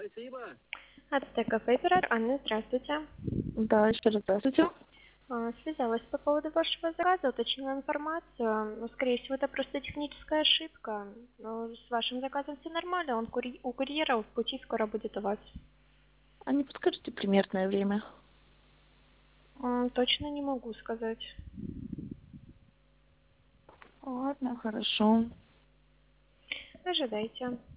Аптека Фейберер. Анна, здравствуйте. Да, еще раз здравствуйте. Связалась по поводу вашего заказа, уточнила информацию. Скорее всего, это просто техническая ошибка. Но с вашим заказом все нормально, он у курьера в пути скоро будет у вас. А не подскажите примерное время? Точно не могу сказать. Ладно, хорошо. Ожидайте.